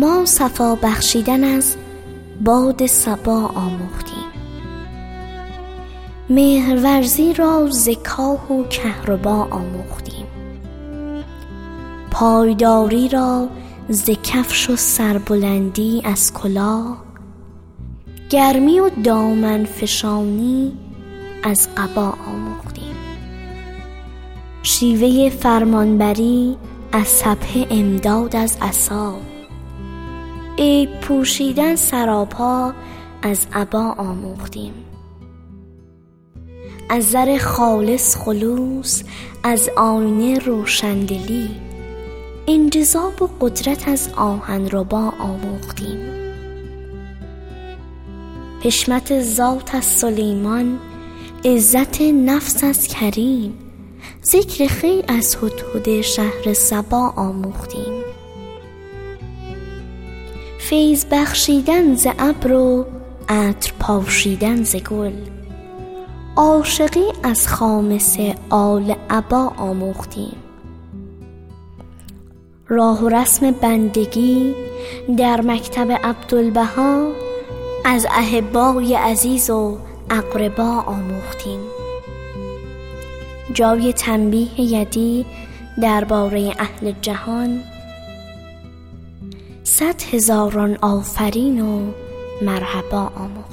ما صفا بخشیدن از باد صبا آموختیم، مهرورزی را ز کاه و کهربا آموختیم، پایداری را ز کفش و سربلندی از کلاه، گرمی و دامن فشانی از قبا آموختیم، شیوه فرمانبری از سبحه امداد از عصا، عیب پوشیدن سراپا از عبا آموختیم، از زر خالص خلوص، از آینه روشندلی، انجذاب و قدرت از آهن ربا آموختیم، حشمت ذات از سلیمان، عزت نفس از کریم، ذکر خیر از هدهد شهر سبا آموختیم، فیض بخشیدن ز ابر و عطر پاشیدن ز گل، عاشقی از خامسه آل عبا آموختیم، راه و رسم بندگی در مکتب عبدالبها، از احبای عزیز و اقربا آموختیم، جای تنبیه یدی درباره اهل جهان، 100,000 آفرین و مرحبا آموختیم.